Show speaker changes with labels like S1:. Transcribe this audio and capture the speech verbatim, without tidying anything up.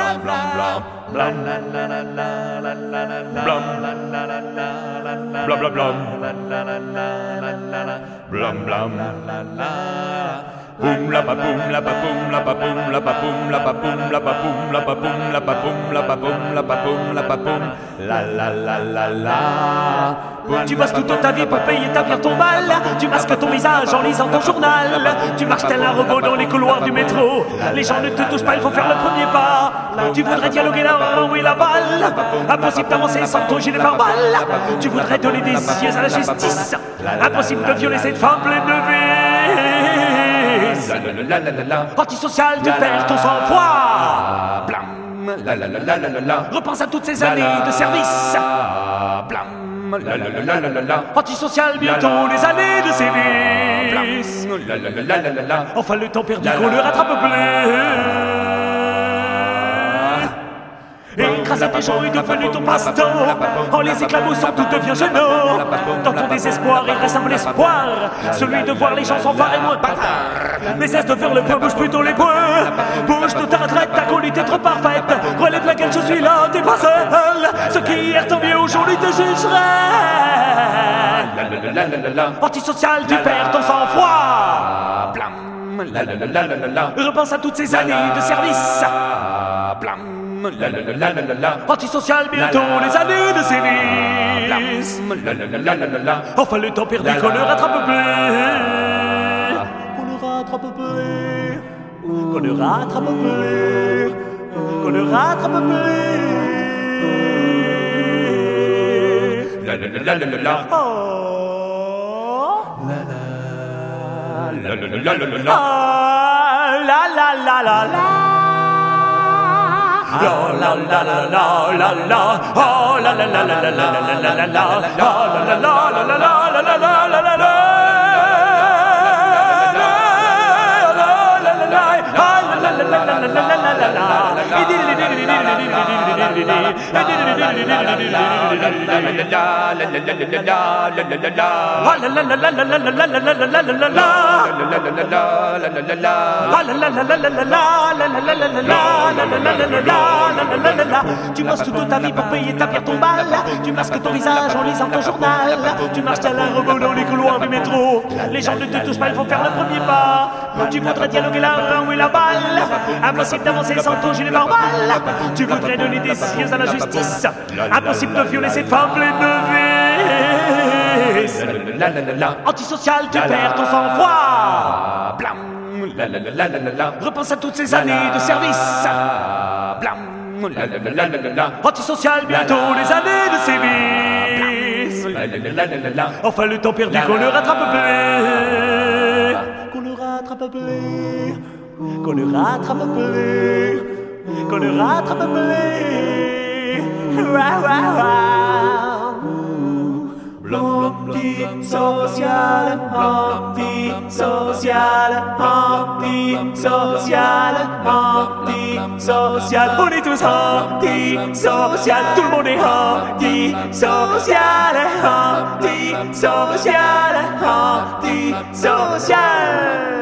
S1: Boum la ba boum la ba boum la ba boum la ba boum la ba boum la ba boum la ba boum la ba boum la ba boum la ba boum la ba boum la la la la la.
S2: Tu bosses toute ta vie pour payer ta bière ton mal. Tu masques ton visage en lisant ton journal. Tu marches tel un robot dans les couloirs du métro. Les gens ne te touchent pas, il faut faire le premier pas. Tu voudrais dialoguer là où est la balle. Impossible d'avancer sans ton gilet pare-balles. Tu voudrais donner des yeux à la justice. Impossible de violer cette femme pleine de vie. Antisocial, tu perds ton sang-froid. Repense à toutes ces années de service. Antisocial, bientôt les années de sévices. Enfin le temps perdu qu'on ne rattrape plus. Écraser tes gens est devenu ton passe-temps. En les éclaboussant tout devient gênant. Dans ton désespoir il reste un bon espoir, celui de voir les gens s'enfarrer moins bâtard. Mais cesse de faire le poids, bouge plutôt les poings. Bouge de ta retraite, ta qualité est trop parfaite. Relève la gueule, je suis là, t'es pas seul. Ce qui hier tant mieux aujourd'hui te jugerait. Antisocial, tu perds ton sang-froid. Repense à toutes ces années de service. Antisocial, bientôt les années de sévices. Enfin le temps perdu qu'on ne rattrape plus. Qu'on ne rattrape plus. Qu'on ne rattrape plus. Qu'on ne rattrape plus. Oh la la la la la. La la la la la la la, oh la la la la la la la la la la, oh la la la la la la la la la la la. Tu bosses toute ta vie pour payer ta bière ton bal. Tu masques ton visage en lisant ton journal. Tu marches tel un robot dans les couloirs du métro. Les gens ne te touchent pas, il faut faire le premier pas. Tu voudrais dialoguer là où est la balle. Impossible d'avancer sans ton gilet pare-balles. Tu voudrais donner des yeux à la justice. Impossible de violer cette femme pleine de vices. Antisocial, tu perds ton sang-froid. Repense à toutes ces années de service. Antisocial, bientôt les années de sévices. Enfin le temps perdu qu'on ne rattrape plus. Qu'on ne rattrape plus. Qu'on ne rattrape plus. Qu'on ne rattrape plus. Wow, wow, wow. Antisocial, antisocial, antisocial, antisocial. On est tous antisocial, tout le monde est antisocial, antisocial, antisocial.